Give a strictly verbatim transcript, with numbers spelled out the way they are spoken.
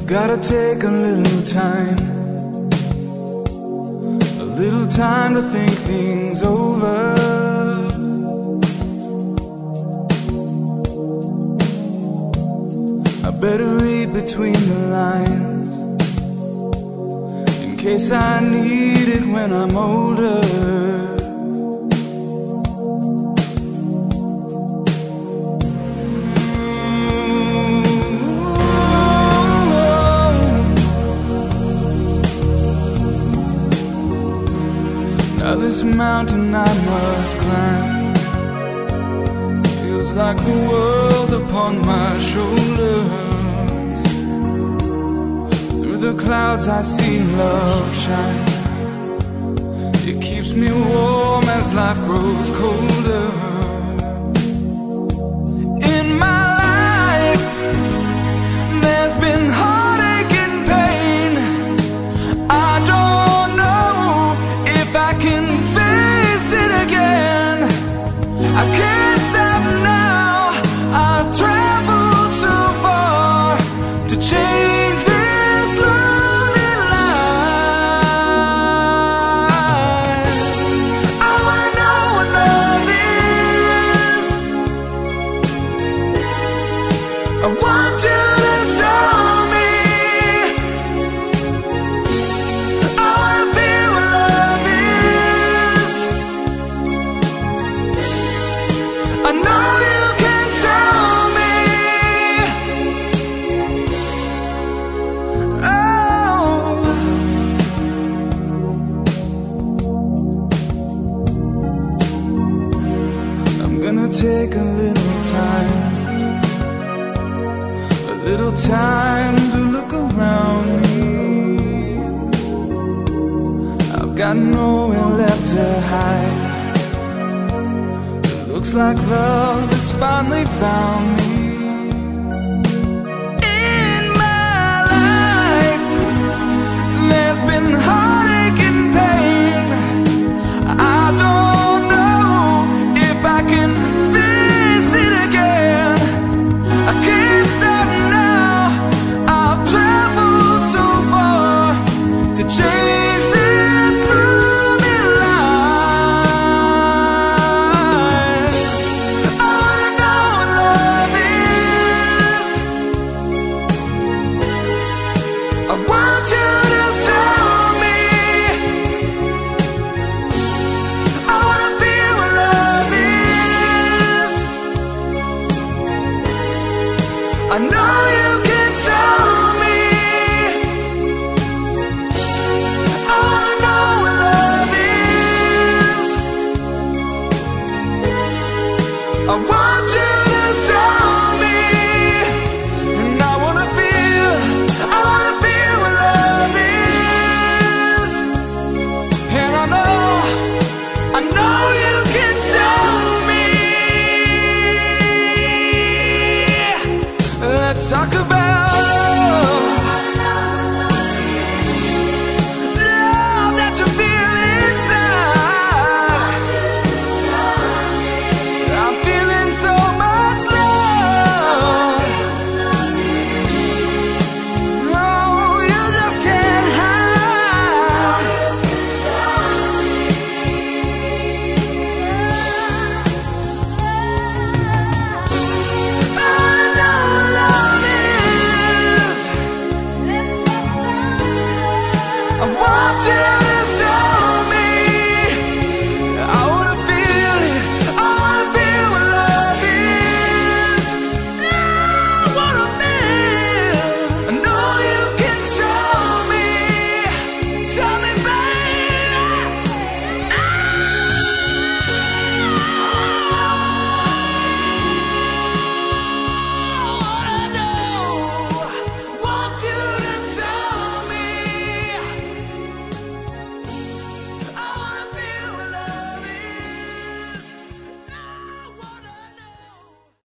Gotta take a little time, a little time to think things over. I better read between the lines, in case I need it when I'm older. Now this mountain I must climb feels like the world upon my shoulders. Through the clouds I see love shine. It keeps me warm as life grows colder. In my life there's been heartache and pain. I don't know if I can face it again. I can't stop now. I've traveled so far to change this lonely life. I wanna know what love is. I want you to show me. I wanna feel what love is. I know you can show me. Oh, I'm gonna take a little time, a little time to look around me. I've got nowhere left to hide. Looks like love has finally found me. In my life there's been heartache and pain. I don't know if I can face it again. I can't stop now. I've traveled so far to change this lonely life. I wanna know what love is. I want you